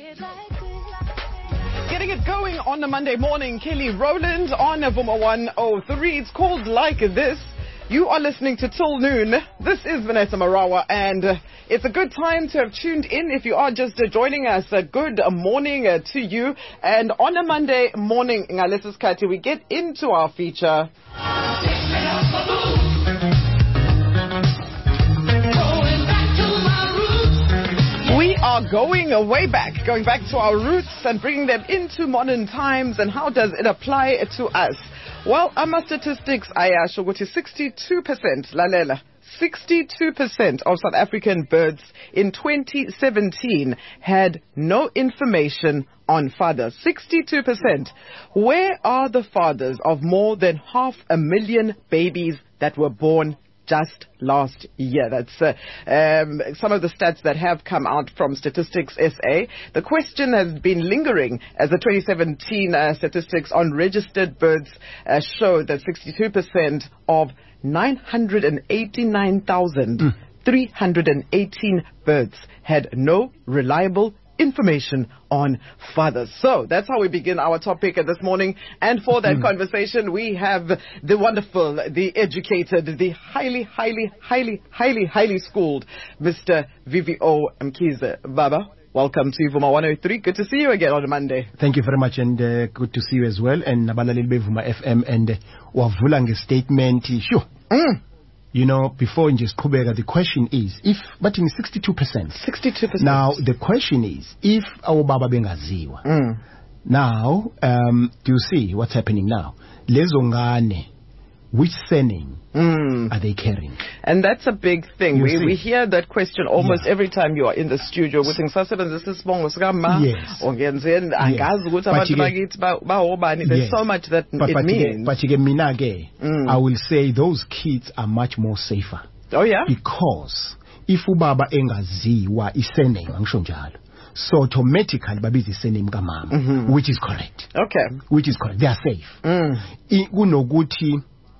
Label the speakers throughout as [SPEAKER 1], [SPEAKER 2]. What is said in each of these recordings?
[SPEAKER 1] Getting it going on a Monday morning, Kelly Rowland on Vuma 103. It's called Like This. You are listening to Till Noon. This is Vanessa Marawa, and it's a good time to have tuned in. If you are just joining us, good morning to you. And on a Monday morning, Ngalesis Kati, we get into our feature. We are going way back, going back to our roots and bringing them into modern times. And how does it apply to us? Well, our statistics ayasho ukuthi 62%, lalela, 62% of South African births in 2017 had no information on fathers. 62%. Where are the fathers of more than 500,000 babies that were born just last year? That's some of the stats that have come out from Statistics SA. The question has been lingering as the 2017 statistics on registered births show that 62% of 989,318 births had no reliable information on fathers. So that's how we begin our topic this morning. And for that conversation, we have the wonderful, the educated, the highly schooled Mr. VVO Mkhize. Baba, welcome to Vuma 103. Good to see you again on a Monday.
[SPEAKER 2] Thank you very much, and good to see you as well. And nabalaleli beVuma FM, and wavula nge-statement. Sure. You know, before in just Kubega, the question is, but in 62%.
[SPEAKER 1] 62%.
[SPEAKER 2] Now, the question is, if our Baba Bengaziwa, now, do you see what's happening now? Lezongane, which surname are they carrying?
[SPEAKER 1] And that's a big thing. We hear that question almost every time you are in the studio. Yes. There's so much that it means.
[SPEAKER 2] But I will say those kids are much more safer.
[SPEAKER 1] Oh, yeah?
[SPEAKER 2] Because if ubaba engaziwa isurname angisho njalo, so automatically babiza isurname kamama, which is correct.
[SPEAKER 1] Okay.
[SPEAKER 2] Which is correct. They are safe. Kunokuthi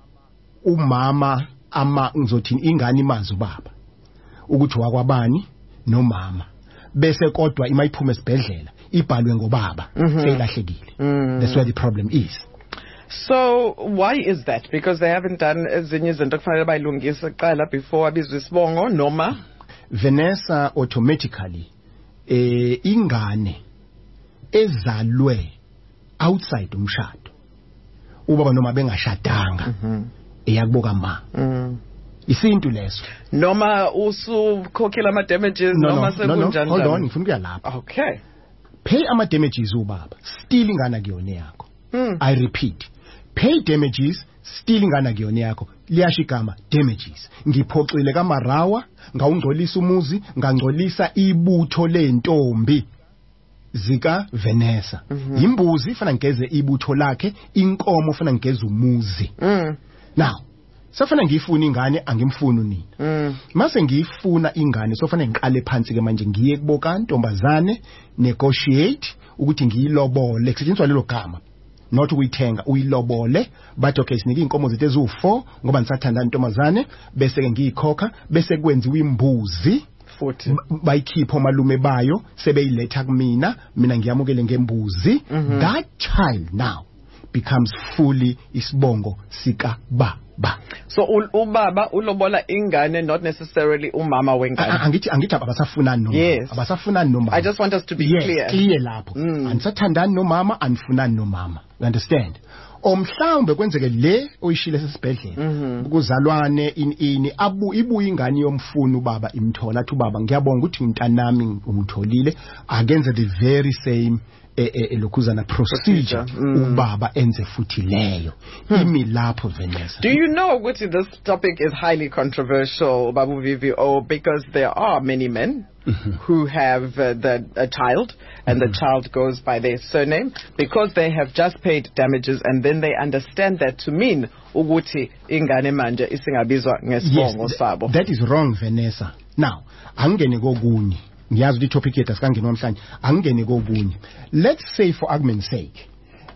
[SPEAKER 2] umama ngizothi ingane imazi ubaba ukuthi wakwabani nomama bese kodwa imayiphuma esibhedlela ibhalwe ngobaba seyilahlekile. That's where the problem is.
[SPEAKER 1] So why is that? Because they haven't done ezinye izinto kufanele bayilungise kuqala before abizwe isibongo noma
[SPEAKER 2] Vanessa, automatically ingane ezalwe outside umshado ubaba noma bengashadanga eyakuboka ma isintu leso
[SPEAKER 1] noma usukhokhela ama damages noma sekunjani.
[SPEAKER 2] Hold on, ngifuna ukuya lapha.
[SPEAKER 1] Okay.
[SPEAKER 2] Pay ama damages ubaba, still ingane kuyona yakho. I repeat, pay damages, still ingane kuyona yakho. Liyashikama damages. Ngiphoxile kaMarawa, ngawungcolisa umuzi, ngangcolisa ibutho lentombi zika Vanessa. Imbuzi fana ngeze ibutho lakhe, inkomo fana ngeze umuzi. Now, safana ngifuna ingane angimfuni nina. Mase ngifuna ingane sofana ngiqale phansi ke manje ngiye kuboka ntombazane negotiate ukuthi ngiyilobole kusetshenziswa lelo gama. Not uyithenga uyilobole, but okay sinike inkomo zethu ezu4 ngoba nisathanda ntombazane bese ke ngiyikhokha bese kwenziwa imbuzi futhi bayikhipha omalume bayo sebeyiletha kumina ngiyamukele ngembuzi. That child now becomes fully isibongo sika baba.
[SPEAKER 1] So ubaba ulobola ingane, not necessarily umama wengane.
[SPEAKER 2] Angithi abasafunani nomama.
[SPEAKER 1] Yes.
[SPEAKER 2] Abasafunani nomama.
[SPEAKER 1] I just want us to be clear.
[SPEAKER 2] Clear lapho. Anisathandani nomama, anifunani nomama. You understand? Omhlawumbe kwenzeke le oyishile sesibhedlela kuzalwane ini ibuye ingane yomfuna ubaba imthola athi ubaba ngiyabonga ukuthi umntanami umtholile akenze the very same lokuzana procedure ubaba enze futhi leyo imi lapho Vanessa.
[SPEAKER 1] Do you know which this topic is highly controversial, Babu VVO, because there are many men who have a child and the child goes by their surname because they have just paid damages and then they understand that to mean ukuthi ingane manje isingabizwa ngesibongo sabo.
[SPEAKER 2] That is wrong Vanessa. Now angene kokunye ngiyazi ukuthi topic yethu asikangena namhlanje angene kokunye. Let's say for argument's sake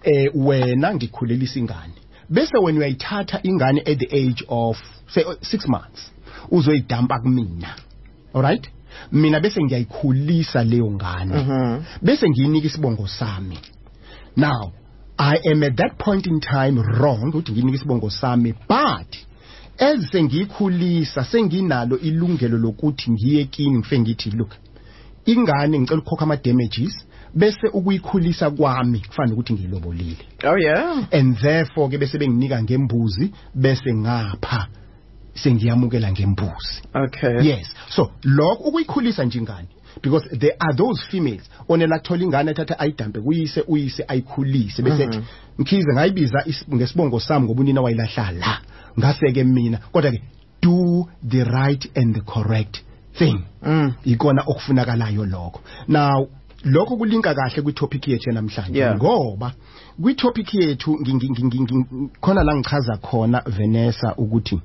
[SPEAKER 2] wena ngikhulelisa ingane bese when uyayithatha ingane at the age of say 6 months uzoyidampa kumina, all right? mina bese ngiyayikhulisa leyo ngane bese ngiyinika isibongo sami. Now I am at that point in time wrong ukuthi ngiyinika isibongo sami, but sengiyikhulisa senginalo ilungelo lokuthi ngiye kini ngife ngithi look, ingane ngicela ukukhokha ama damages bese ukuyikhulisa kwami kufanele ukuthi ngiyilobolile.
[SPEAKER 1] Oh yeah.
[SPEAKER 2] And therefore ke bese benginika ngembuzi bese ngapha sengiyamukela ngembuzi.
[SPEAKER 1] Okay.
[SPEAKER 2] Yes. So lokho ukuyikhulisa nje ingane, because there are those females onela thola ingane ethatha ayidampe uyise ayikhulise bese Mkhize ngayibiza ngesibongo sami ngoba unina wayilahla la ngase ke mina kodwa ke do the right and the correct thing. Ikona okufunakalayo lokho. Now lokho kulinka kahle kwi topic yethu namhlanje ngoba kwi topic yethu khona la ngichaza khona Vanessa ukuthi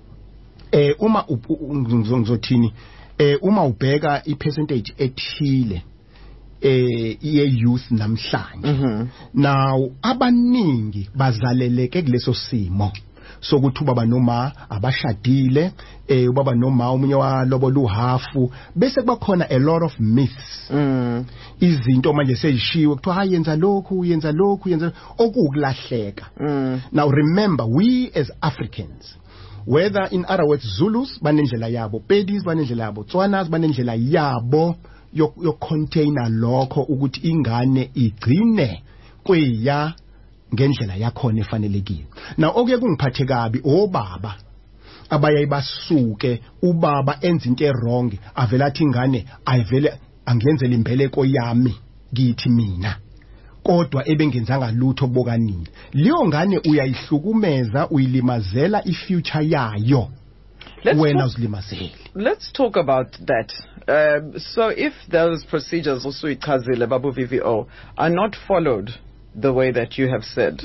[SPEAKER 2] uma ngizothini uma ubheka I percentage ethile ye youth namhlanje now abaningi bazaleleke kuleso simo sokuthi ubaba noma abashadile ubaba noma umunye walobola uhafu bese kuba khona a lot of myths izinto manje sezishiwe kuthiwa hayenza lokhu yenza okukulahleka. Now remember, we as Africans, whether in other words Zulus banendlela yabo, Pedis banendlela yabo, Tswanas banendlela yabo yo container lokho ukuthi ingane igcine kweya ngendlela yakhona efanelekile. Now okuye kungiphathe kabi obaba abayayibasuke ubaba enza into wrong avela athi ingane ayivele angiyenzela imbeleko yami ngithi mina kodwa ebengenzanga lutho bokanini. Leyo ngane uyayihlukumeza uyilimazela ifuture yayo wena uzilimazeli.
[SPEAKER 1] Let's talk about that. So if those procedures also ichazile babu VVO are not followed the way that you have said,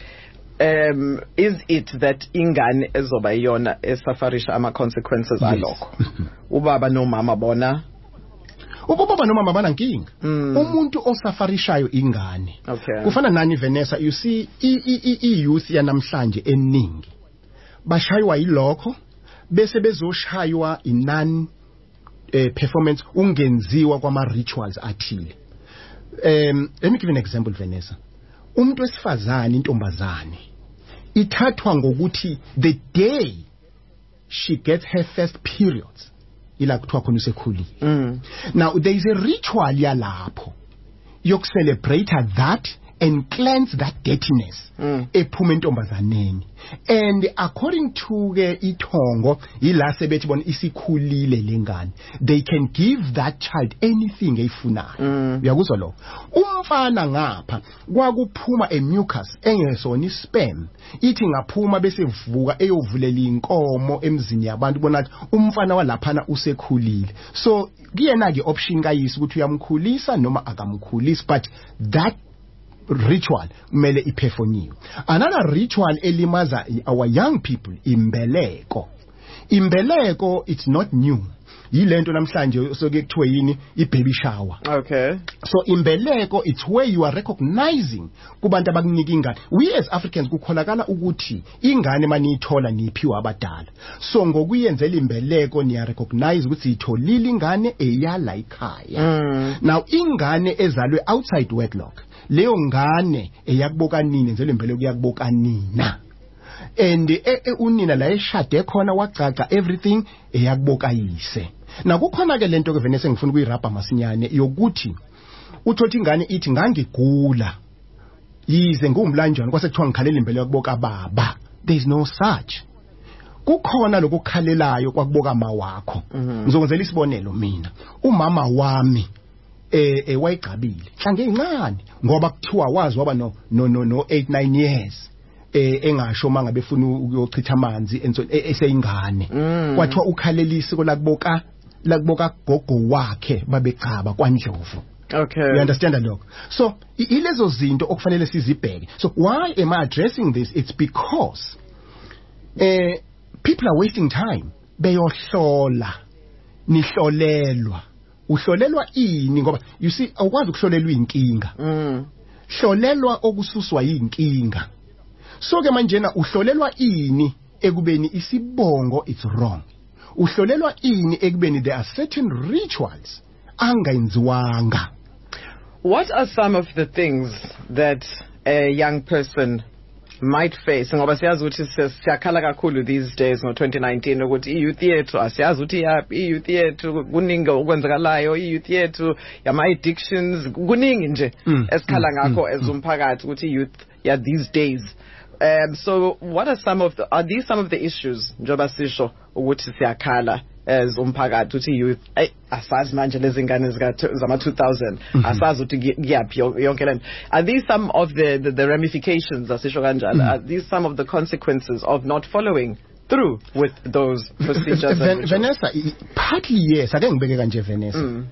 [SPEAKER 1] is it that ingane ezoba yona esafarisha ama consequences alokho? Ubaba no mama bona
[SPEAKER 2] ubaba noma mabana nkinga umuntu osafarishayo ingane. Kufana nani Vanessa, you see youth yanamhlanje eningi bashaywa yilokho bese bezoshaywa inan performance ungenziwa kwama rituals athile. Let me give an example Vanessa. Umuntu wesifazane intombazane ithathwa ngokuthi the day she gets her first periods ila kuthiwa khona usekhulile. Now there is a ritual yalapho yokucelebrate that and cleanse that dirtiness ephuma entombazaneni. And according to ithongo ila sebethi bona isikhulile lengane, they can give that child anything eyifunayo. Uyakuzwa lo umfana ngapha kwakuphuma a mucus engesona sperm ithi ngaphuma bese vuka eyovulela inkomo emzini yabantu bona umfana walaphana usekhulile. So kuyena ke option kayisi ukuthi uyamkhulisa noma akamkhulisi, but that ritual kumele iphefoniwe. Another ritual elimaza our young people imbeleko. Imbeleko it's not new. Yilento namhlanje soke kuthiwe yini ibaby shower.
[SPEAKER 1] Okay.
[SPEAKER 2] So imbeleko it's where you are recognizing kubantu abakunika ingane. We as Africans kukholakala ukuthi ingane maniyithola niphiwa abadala. So ngokuyenzela imbeleko niya recognize ukuthi itholile ingane eyala ekhaya. Now ingane ezalwe outside wedlock leyo ngane eyakuboka nini enzelwe imbeleko yakuboka nina. And unina la eshade khona wacaca everything eyakuboka yise. Na kukhona ke lento ke Vanessa ngifuna ukuyirabha masinyane yokuthi uthothi ingane ithi ngangigula yize ngumlanjani kwase kuthiwa ngikhalela imbeleko yakuboka baba. There is no such. Kukhona lokukhalelayo kwakuboka mawakho. Ngizongenzela isibonelo mina. Umama wami wayigqabile hlange incane ngoba kuthiwa wazi waba no 8-9 years engasho manga befuna ukuyochitha amanzi eseyingane kwathiwa ukhalela isiko lakuboka gogo wakhe babechaba kwaNdlovu.
[SPEAKER 1] Okay,
[SPEAKER 2] you understand that lokho? So ilezo zinto okufanele sizibheke. So why am I addressing this? It's because people are wasting time beyohlola nihlolelwa uhlolelwa ini ngoba you see awukwazi ukuhlolelwa inkinga. Hlolelwa okususwa yinkinga. So ke manjena uhlolelwa ini ekubeni isibongo it's wrong. uhlolelwa ini ekubeni there are certain rituals angayenziwanga.
[SPEAKER 1] What are some of the things that a young person might face? Ngoba siyazi ukuthi siyakhala kakhulu these days ngo 2019 ukuthi i-youth yethu asiyazi ukuthi yaphi, i-youth yethu kuningi okwenzakalayo, i-youth yethu yama addictions kuningi nje esikhala ngakho as umphakathi ukuthi i-youth these days. So what are these some of the issues njoba sisho ukuthi siyakhala as umphakathi uthi youth asazi manje lezi ngane zama 2000 asazi ukuthi kuyaphi yonke lento? Are these some of the ramifications asisho kanjalo? Are these some of the consequences of not following through with those procedures?
[SPEAKER 2] Vanessa, partly yes. Ake ngibeke kanje Vanessa.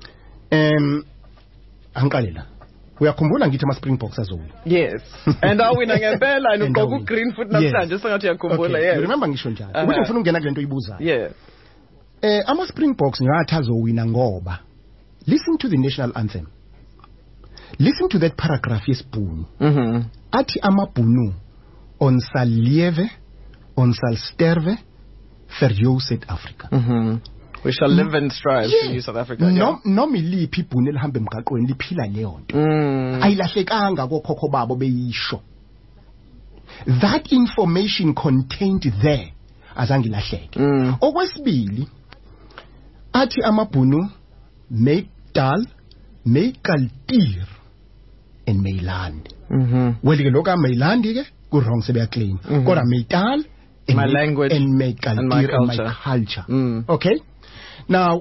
[SPEAKER 2] Ankalela uyakhumbula ngithi ama Springboks azowina?
[SPEAKER 1] Yes. And awina ngempela and ugogo green foot namhlanje sengathi uyakhumbula. Yes.
[SPEAKER 2] Remember ngisho njalo ukuthi ufuna ungena kulento oyibuzayo.
[SPEAKER 1] Yeah.
[SPEAKER 2] Ama Springboks ngathi azowina ngoba listen to the national anthem. Listen to that paragraph yesibhunu. Athi amabhunu on sal lewe, on sal sterwe vir jou Suid-Afrika.
[SPEAKER 1] We shall live and strive for you, South Africa.
[SPEAKER 2] No miliphi ibhunu elihamba emgaqweni liphila leyo nto. Ayilahlekanga kokhokho babo beyisho. That information contained there azange ilahleke. Okwesibili athi amabhunu meydal, meykaltier en meyland. Well ke lokho meyland ke ku wrong sebeyaclaim. Kodwa meydal
[SPEAKER 1] my language
[SPEAKER 2] and meykaltier and my culture. Okay? Now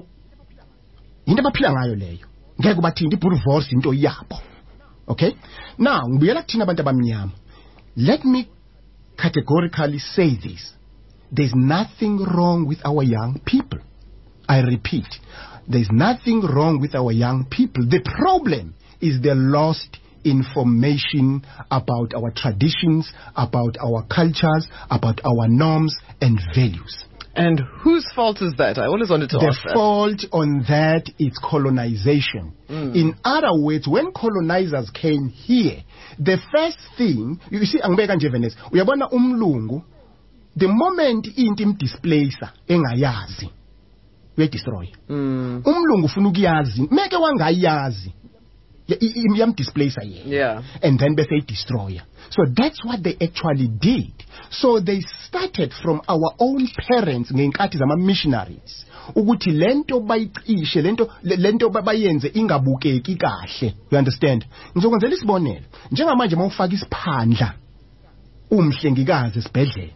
[SPEAKER 2] into abaphila ngayo leyo ngeke bathini iBoerewors into yabo. Okay? Now ngibuyela kuthina abantu abamnyama. Let me categorically say this. There's nothing wrong with our young people. I repeat, there's nothing wrong with our young people. The problem is the lost information about our traditions, about our cultures, about our norms and values.
[SPEAKER 1] And whose fault is that? I always wanted to ask that.
[SPEAKER 2] The fault on that is colonization. In other words, when colonizers came here, the first thing, you see, angibeka nje Vanessa, uyabona umlungu, the moment into imdisplacer engayazi uyadestroy. Umlungu ufuna ukuyazi meke wangayazi displacer
[SPEAKER 1] yeah,
[SPEAKER 2] and then bese destroyer. So that's what they actually did. So they started from our own parents ngenkathi zama missionaries ukuthi lento bayicishe lento bayenze ingabukeki kahle. You understand? Ngizokwenzela isibonelo njengamanje mawufaka isiphandla umhlengikazi esibhedlela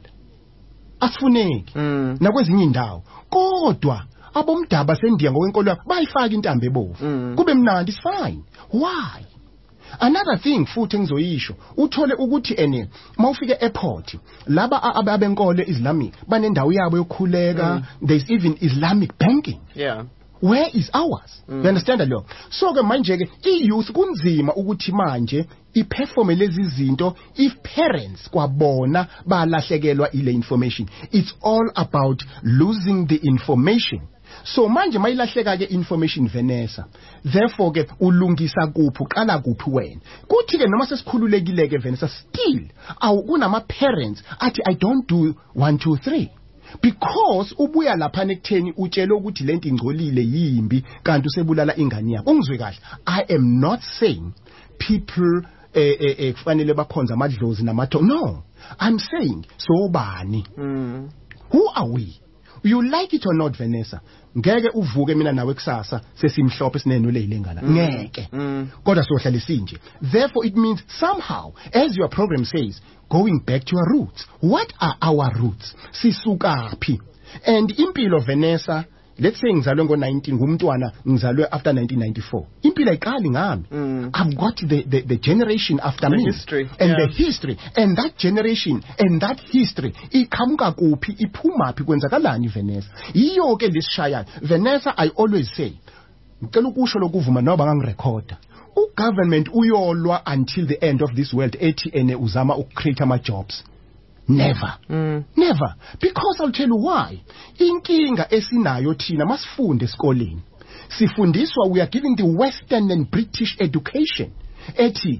[SPEAKER 2] asifuneki nakwezinye indawo kodwa abomdaba sendiya ngokwenkolo bayifaka intambo ebovu kube mnandi, it's fine. Why? Another thing futhi engizoyisho uthole ukuthi mawufika airport laba abenkolo Islamic banendawo yabo yokukhuleka. There's even Islamic banking.
[SPEAKER 1] Yeah.
[SPEAKER 2] Where is ours? You understand lo? So ke manje ke youth kunzima ukuthi manje iperforme lezi zinto if parents kwabona balahlekelwa ile information. It's all about losing the information. So manje mayilahleka ke information Vanessa, therefore ke ulungisa kuphi uqala kuphi wena kuthi ke noma sesikhululekile ke Vanessa still kunama parents athi I don't do 1 2 3 because ubuya lapha nekutheni utshela ukuthi lento ingcolile yimbi kanti usebulala ingane yakho. Ungizwe kahle, I am not saying people kufanele bakhonza amadlozi namatho. No, I'm saying so bani. Who are we? You like it or not Vanessa, ngeke uvuke mina nawe kusasa sesimhlophe sinenwele ilengana ngeke kodwa sohlala sinje. Therefore it means somehow, as your program says, going back to our roots. What are our roots? Sisukaphi? And impilo Vanessa, let's say ngizalwe ngo-19 ngumntwana ngizalwe after 1994 impilo ayiqali ngami. I've got the generation after me
[SPEAKER 1] history,
[SPEAKER 2] and the history and that generation and that history iqhamuka kuphi iphumaphi kwenzakalani Vanessa. Yiyo ke lesishayayo Vanessa. I always say ngicela ukusho lokuvuma noba ngangirekhoda ugovernment uyolwa until the end of this world ethi uzama ukcreate ama jobs. Never. Never. Because I'll tell you why. Inkinga esinayo thina masifunde esikoleni. Sifundiswa we are giving the Western and British education. Ethi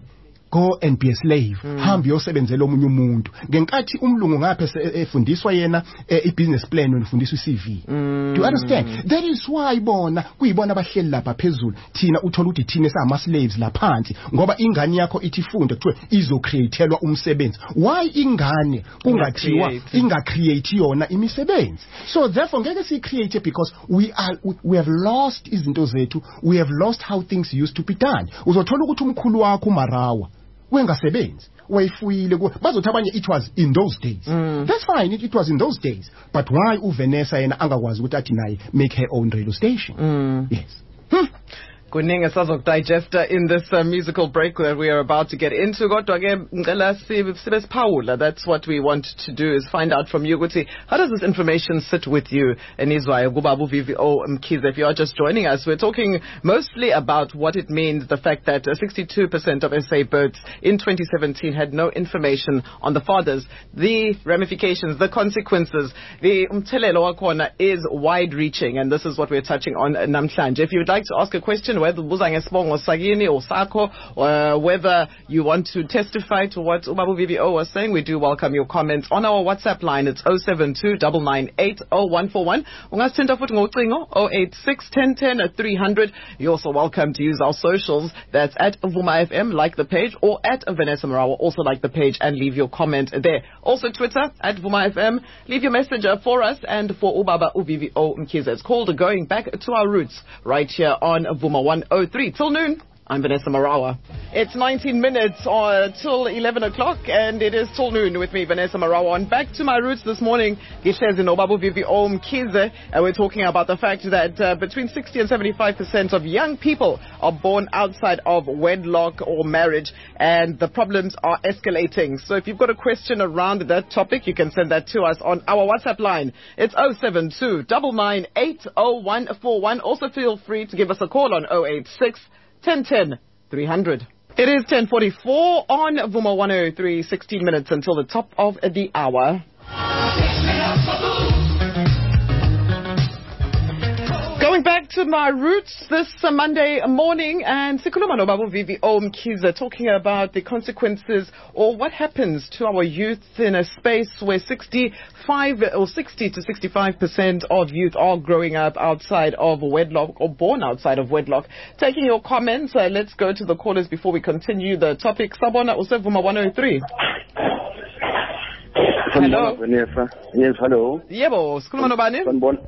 [SPEAKER 2] go and be a slave, hambe uyosebenzela omunye umuntu. Ngenkathi umlungu ngapha efundiswa yena i-business plan wenifundiswa i-CV. Do you understand? That is why bona kuyibona abahleli lapha phezulu. Thina uthola ukuthi thina esama slaves laphansi ngoba ingane yakho ithi funda kuthiwe izocreatelwa umsebenzi. Why ingane kungathiwa ingacreate yona imisebenzi? So therefore ngeke si create because we have lost izinto zethu. We have lost how things used to be done. Uzothola ukuthi umkhulu wakho uMarawa wengasebenzi wayifuyile bazothi abanye it was in those days. That's fine, it was in those days, but why uVanessa yena angakwazi ukuthi athi naye make her own radio station? Yes.
[SPEAKER 1] Kuningi esazokdigesta in this musical break that we are about to get into. Kodwa ke ngicela sibesiphawula. That's what we want to do, is find out from you ukuthi how does this information sit with you enizwayo kuBaba uVVO Mkhize. If you are just joining us, we're talking mostly about what it means, the fact that 62% of SA births in 2017 had no information on the fathers. The ramifications, the consequences, the umthelelo wakhona is wide reaching, and this is what we're touching on namhlanje. If you would like to ask a question, whether buza ngesibongo sakini or sakho, or whether you want to testify to what uBaba VVO was saying, we do welcome your comments on our WhatsApp line. It's 072-998-0141. Ungasithinta futhi ngocingo 086-1010-300. You're also welcome to use our socials. That's at Vuma FM, like the page, or at Vanessa Marawa, also like the page, and leave your comment there. Also Twitter at Vuma FM. Leave your message for us and for uBaba uVVO Mkhize. It's called Going Back to Our Roots, right here on Vuma 103 till noon. I'm Vanessa Marawa. It's 19 minutes till 11 o'clock, and it is till noon with me, Vanessa Marawa. And back to my roots this morning, Gishez in uBaba uVVO Mkhize, and we're talking about the fact that between 60 and 75% of young people are born outside of wedlock or marriage, and the problems are escalating. So if you've got a question around that topic, you can send that to us on our WhatsApp line. It's 072-998-0141. Also feel free to give us a call on 086-1010-300. It is 10:44 on Vuma 103, 16 minutes until the top of the hour. Going back to my roots this Monday morning, and Sikhuluma noBaba uVVO Mkhize talking about the consequences or what happens to our youth in a space where 60 to 65% of youth are growing up outside of wedlock or born outside of wedlock. Taking your comments, let's go to the callers before we continue the topic. Sabona Usevuma 103. Hello.
[SPEAKER 3] Yes, hello.
[SPEAKER 1] Yebo, sikhuluma nobani?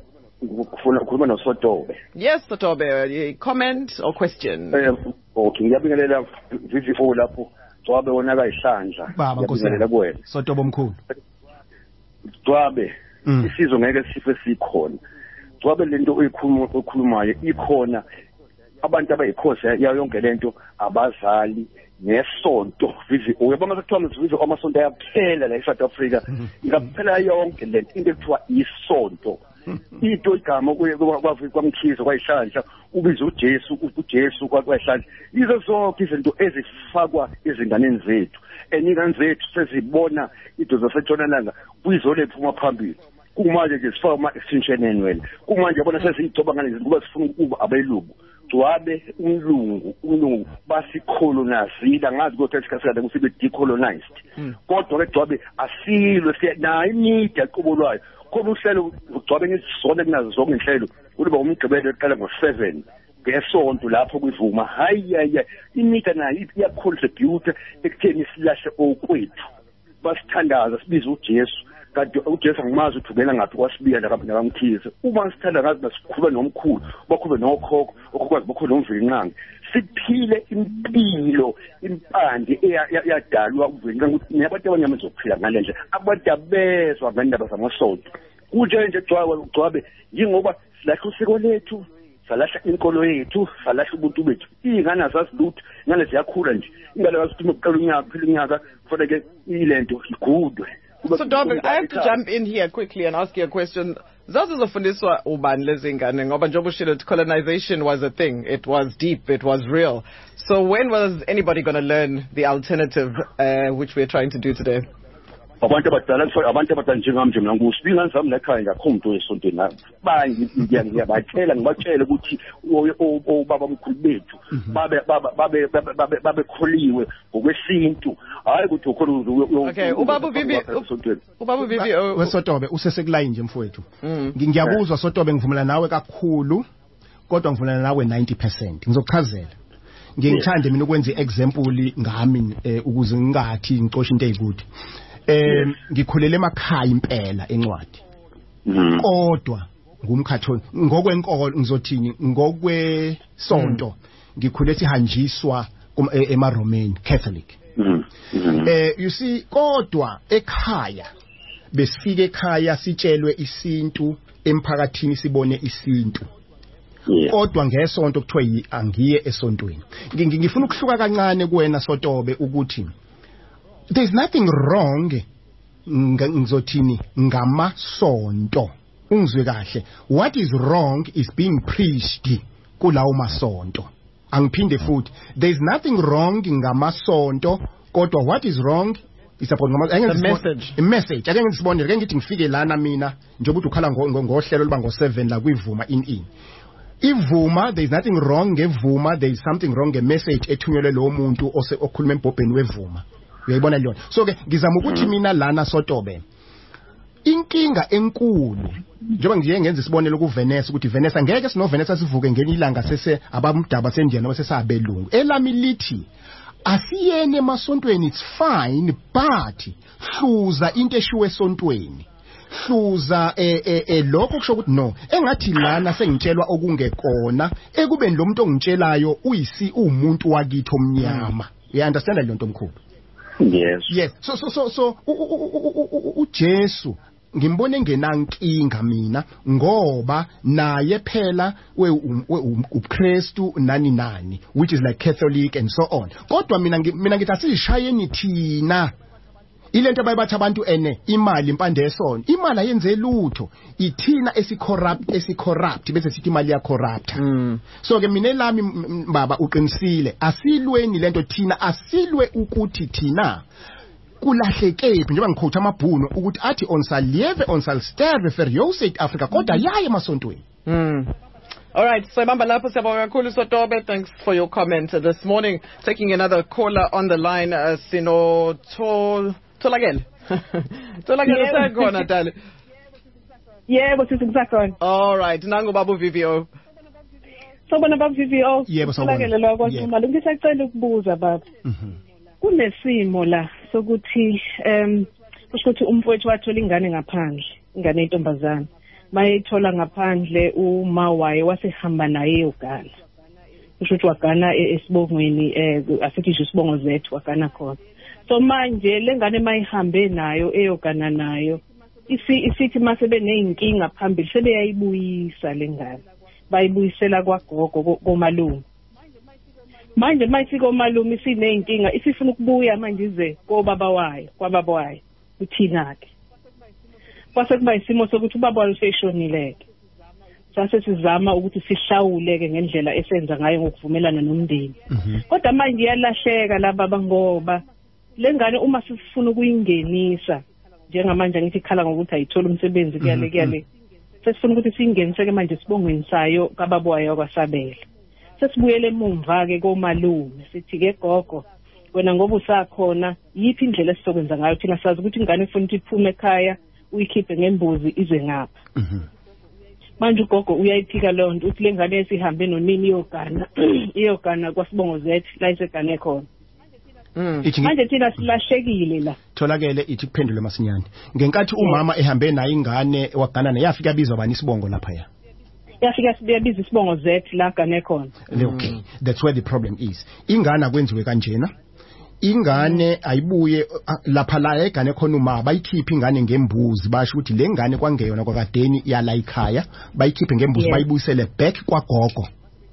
[SPEAKER 1] Yes, Sotobe. Comment or question?
[SPEAKER 3] Okay, ngiyabingelela VVO lapho Dwabe wona kayihlandla. Ngiyabingelela kuwena.
[SPEAKER 2] Sotobo mkhulu.
[SPEAKER 3] Dwabe isizwe ngeke sife sikhona. Dwabe lento oyikhulumayo ikhona. Abantu abayikhosi yayo yonke lento abazali nesonto VVO. Uyabona ukuthi VVO amasonto ayaphela la eSouth Africa. Ingaphela yonke lento into ekuthiwa isonto. Into igama kwamkhize kwayihlandla ubiza uJesu kwayihlandla. Izo zonke izinto ezifakwa ezinganeni zethu, eningane zethu sezibona into zaseNtshonalanga kuyizole ephuma phambili. Kumanje nje sifaka ama-extension annual. Kumanje yabona sesiyithoba ngale zinto kuba sifuna ukuba abelungu. Dwabe umlungu basicolonizile, ngazi ukuthi esikhathini kusibe decolonized. Kodwa ke Dwabe asilwe na imedia iqobolwayo. Khona uhlelo Dwabe ngisizone kunazo zonke inhlelo kuba umgqibelo eqala ngo7 ngesonto lapho kwivuma. Hayi imedia nayo iyacontribute ekutheni silahle okwethu. Basithandaza sibiza uJesu. Kanti uJesu angimazi ukuthi ungena ngaphi kwasibiya nakamthize. Uma sithanda ngazi basikhuluma nomkhulu, bakhuluma nokhokho, okwazi bakhuluma nomvinqangi. Siphile impilo impande eyadalwa uvinqangi ukuthi nabantu abanyama zokuphila ngale nje. Abantu abezwa ngendaba zamasonto. Kunje nje Dwabe yingoba silahla usiko lethu, salahla inkolo yethu, salahla ubuntu bethu. Ingane azasilutho, ingane ziyakhula nje. Ingane azakuthi ukuqala unyaka, phela unyaka, kufanele ilento igudwe.
[SPEAKER 1] So, Dobby, I have to jump in here quickly and ask you a question. Zazizofundiswa ubani lezi ngane ngoba njengoba ushilo colonization was a thing. It was deep. It was real. So when was anybody going to learn the alternative, which we're trying to do today?
[SPEAKER 3] abantu abadala njengami nje mina ngusibingani sami lekhaya ngakho esontweni ngiyabatshela ngibatshele ukuthi obaba omkhulu bethu babekholiwe ngokwesintu hayi ukuthi
[SPEAKER 1] okay ubaba Vivi
[SPEAKER 2] weSotobe usesekulayini nje mfowethu ngiyakuzwa Sotobe ngivumela nawe kakhulu kodwa ngivumela nawe 90% ngizokuchazela ngithande mina ukwenza iexample ngami ukuze ngingathi ngicosha into ezikude ngikhulele emakhaya impela encwadi kodwa ngumkhathoni ngokwenkolo ngizothini ngokwesonto ngikhule sihanjiswa emaRoman Catholic you see kodwa ekhaya besifike ekhaya sitshelwe isintu emphakathini sibone isintu kodwa ngesonto kuthiwa angiye esontweni ngifuna ukuhluka kancane kuwena Sotobe ukuthi there's nothing wrong ngizothini ngamasonto ungizwe kahle what is wrong is being preached kulawo masonto angiphinde futhi there's nothing wrong ngamasonto kodwa what is wrong is about
[SPEAKER 1] the
[SPEAKER 2] message ake ngisibonele ke ngithi ngifike lana mina njengoba uthi ukhala ngohlelo liba ngo7 la kwivuma in ivuma there is nothing wrong ngevuma there is something wrong ngemessage ethunyelwe lo muntu okhuluma embobheni wevuma uyayibona leyo so ke ngizama ukuthi mina lana Sotobe inkinga enkulu njengoba ngiye ngenza isibonelo kuVenesa ukuthi Venesa ngeke sinoVenesa sivuke ngenilanga sese abamdaba sendiyana basesabelungu elami lithi asiyene emasontweni it's fine but hluza into eshiwe esontweni hluza lokho kusho ukuthi no engathi lana sengitshelwa okungekona ekubeni lo muntu ongitshelayo umuntu wakithi omnyama you understand le nto omkhulu yes so uJesu ngimbone ngenankinga mina ngoba naye phela uKristu nani which is like Catholic and so on kodwa mina ngithi asishayeni thina ilento abayibatha abantu imali impande yesona imali ayenze lutho ithina esicorrupt bese sithi imali ya corrupt so ke mina elami baba uqinisile asilweni lento thina asilwe ukuthi thina kulahlekephi njengoba ngikhotha amabhuno ukuthi athi on sal sterve for your South Africa kodwa yaye emasontweni
[SPEAKER 1] All right, so Bamba lapho siyabonga kakhulu Sotobe. Thanks for your comment this morning. Taking another caller on the line, Sino Tolagel. Tolagel usakhona dali.
[SPEAKER 4] Yebo sisisakhona.
[SPEAKER 1] All right, nangu babu VVO.
[SPEAKER 4] So bona babu VVO.
[SPEAKER 2] Yebo
[SPEAKER 4] Tolagel lo kwasuma ngisacela ukubuza baba. Kunesimo la sokuthi kusho ukuthi umfowethu wathola ingane ngaphandle, ingane yentombazana. Mayithola ngaphandle uma waye wasehamba naye eugana kusho ukuthi wagana esibongweni asithi nje isibongo zethu wagana khona so manje lengane mayihambe nayo eyogana nayo isithi mase beneyinkinga phambili sebeyayibuyisa lengane bayibuyisela kwagogo komalume manje mayifika komalume isineyinkinga isifuna ukubuya manje ize kwababa wayo uthina ke kwase kuba isimo sokuthi ubaba useshonileke sase sizama ukuthi sihlawuleke ngendlela esenza ngayo ngokuvumelana nomndeni kodwa manje iyalahleka lababa ngoba lengane uma sifuna ukuyingenisa njengamanje ngithi khala ngokuthi ayithola umsebenzi kuyale sesifuna ukuthi siyingenise ke manje sibongweni sayo kababa wayo kwasabela sesibuyele emumva ke komalume sithi ke gogo wena ngoba usakhona yipi indlela esizokwenza ngayo thina sazi ukuthi ingane ifuna ukuthi iphume ekhaya uyikhiphe ngembuzi ize ngapha manje ugogo uyayiphika lo nto uthi lengane esihambe nonini iyogana kwasibongo zethu la isegane khona manje thina silahlekile la
[SPEAKER 2] tholakele ithi kuphendule masinyane ngenkathi umama ehambe nayo ingane wagana naye yafika abizwa bani isibongo lapha ya
[SPEAKER 4] yafika sibiza isibongo zethu la gane khona
[SPEAKER 2] okay that's where the problem is ingane akwenziwe kanjena ingane ayibuye lapha la egane khona uma bayikhipha ingane ngembuzi basho ukuthi le ngane kwangeyona kwakadeni yala ekhaya bayikhiphe ngembuzi bayibuyisele back kwagogo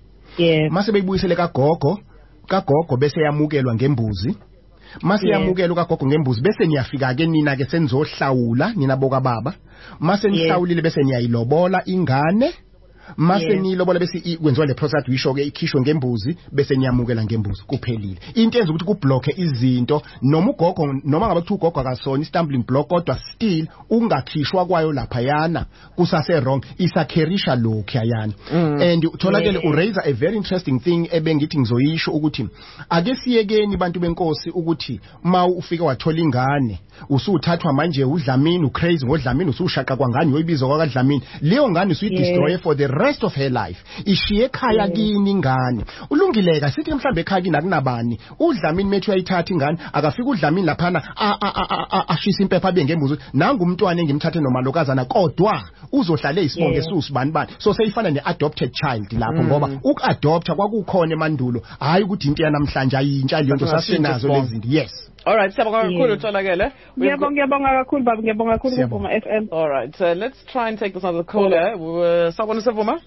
[SPEAKER 2] mase bayibuyisele kagogo bese yamukelwa ngembuzi mase yamukelwa kagogo ngembuzi bese niyafika ke nina ke senizohlawula nina boka baba mase nihlawulile bese niyayilobola ingane mase nilobola bese kwenziwa le process wisho ke ikhishwe ngembuzi bese niyamukela ngembuzi kuphelile into yenza ukuthi kublocke izinto noma ugogo noma ngabe kuthi ugogo akasona stumbling block kodwa still ungakhishwa kwayo lapha yana kusase wrong isakherisha lokho yana and utholakele uraise a very interesting thing ebengithi ngizoyisho ukuthi ake siyekeni bantu benkosi ukuthi ma ufika wathola ingane usuthathwa manje uDlamini ucrazy ngoDlamini usushaqa kwangani uyibiza kwaDlamini leyo ngane usuyidestroy for the rest of her life ishiye ekhaya kini ingane ulungileka sithi mhlambe ekhaya kini akunabani uDlamini methu uyayithatha ingane akafika uDlamini laphana ashisa impepha abe ngembuzo nanga umntwana engimthathe nomalokazana kodwa uzohlala isibonge esusibani bani so seyifana neadopted child lapho ngoba ukuadopta kwakukhona emandulo hayi ukuthi into yanamhlanje ayintsha leyo nto sasinazo lezi zinto yes.
[SPEAKER 1] All right, siyabonga kakhulu utholakele.
[SPEAKER 4] Ngiyabonga kakhulu baba, ngiyabonga kakhulu kuVuma FM.
[SPEAKER 1] All right, let's try and take this on the caller. Sawubona Sevuma?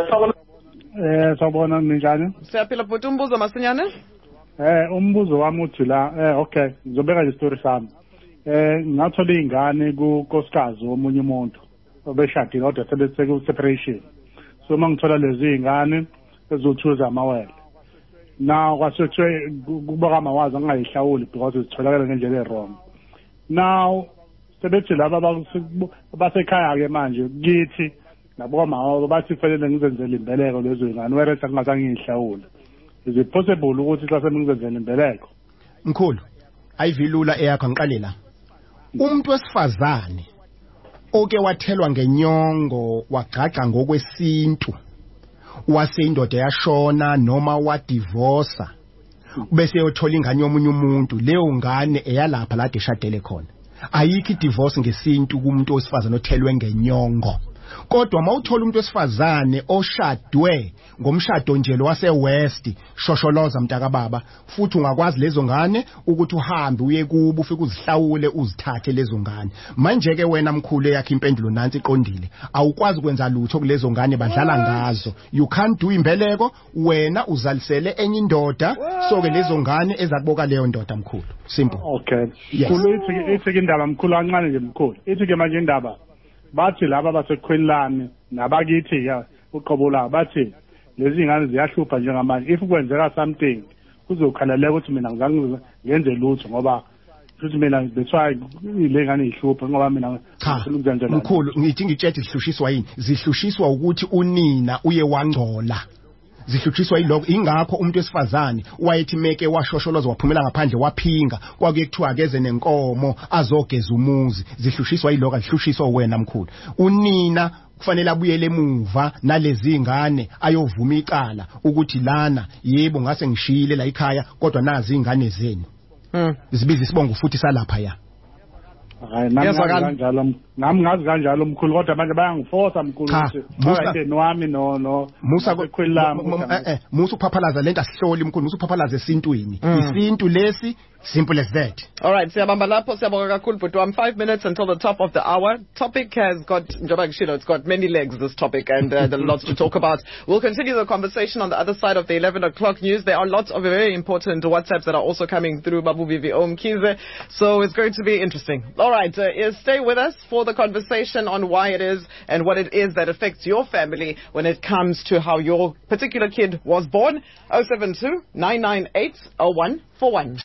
[SPEAKER 5] Sawubona ninjani?
[SPEAKER 1] Siyaphila bhuti umbuzo masinyane?
[SPEAKER 5] Umbuzo wami uthi la okay, ngizobeka le story sami. Ngathola ingane kunkosikazi womunye umuntu obeshadile kodwa sebethe ku separation. So mangithola lezi ingane ezothuza amawele. Now kwasethwe kuba kamawazi angayihlawuli because zitholakala ngendlela errong. Now sebethi laba basekhaya ke manje kithi nabo mama bathi fanele ngizenzele imbeleko lezo ingane whereas angazange ngihlawule. Is it possible ukuthi xa semngizenzele imbeleko?
[SPEAKER 2] Mkhulu ayivilula eyakho ngiqalela. Umuntu wesifazane oke wathelwa ngenyongo wagqagqa ngokwesintu wase indoda yashona noma wadivorce bese yothola ingane yomunye umuntu leyo ngane eyalapha la deshadele khona ayikho divorce ngesintu kumuntu wesifazane othelwe ngenyongo kodwa mawuthola umuntu wesifazane oshadwe ngomshado nje lo wase West shosholoza mntaka baba futhi ungakwazi lezo ngane ukuthi uhambe uye kubo ufike uzihlawule uzithathe lezo ngane manje ke wena mkhulu yakhe impendulo nansi iqondile awukwazi ukwenza lutho kulezo ngane badlala ngazo you can't do imbeleko wena uzalisele enye indoda so ke lezo ngane ezakuboka leyo ndoda mkhulu simple
[SPEAKER 5] okay mkhulu ithi indaba mkhulu kancane nje mkhulu ithi ke manje indaba bathi laba basekhwelani nabakithi ya uqobola bathi lezi ngane ziyahlupha njengamanje if kwenzeka something kuzokhalaleka ukuthi mina ngizange ngenze lutho ngoba futhi mina bethwaye ile ngane ihlupha ngoba mina
[SPEAKER 2] mkhulu ngithi ngitshela zihlushiswa yini zihlushiswa ukuthi unina uye wangcola zihlutshiswa yiloko ingakho umuntu wesifazane wayethi meke washosholoza waphumela ngaphandle waphinga kwakuye kuthiwa akeze nenkomo azogeza umuzi zihlushiswa yiloko azihlushiswa wena mkhulu unina kufanele abuyele emuva nalezi ingane ayovuma icala ukuthi lana yebo ngase ngishile la ekhaya kodwa nazi ingane zenu zibiza isibongo futhi salapha ya
[SPEAKER 5] hayi nami ngazi kanjalo mkhulu kodwa manje bayangiforce mkhulu ukuthi nowami no
[SPEAKER 2] Musa Musa uphaphalaza lento asihloli mkhulu Musa uphaphalaza esintwini isintu lesi simple as that.
[SPEAKER 1] All right, siyabamba lapho siyabonga kakhulu but 5 minutes until the top of the hour. Topic has got it's got many legs this topic and there are lots to talk about. We'll continue the conversation on the other side of the 11 o'clock news. There are lots of very important WhatsApps that are also coming through Babu VVO Mkhize, so it's going to be interesting. All right, stay with us for the conversation on why it is and what it is that affects your family when it comes to how your particular kid was born. 072 998 0141.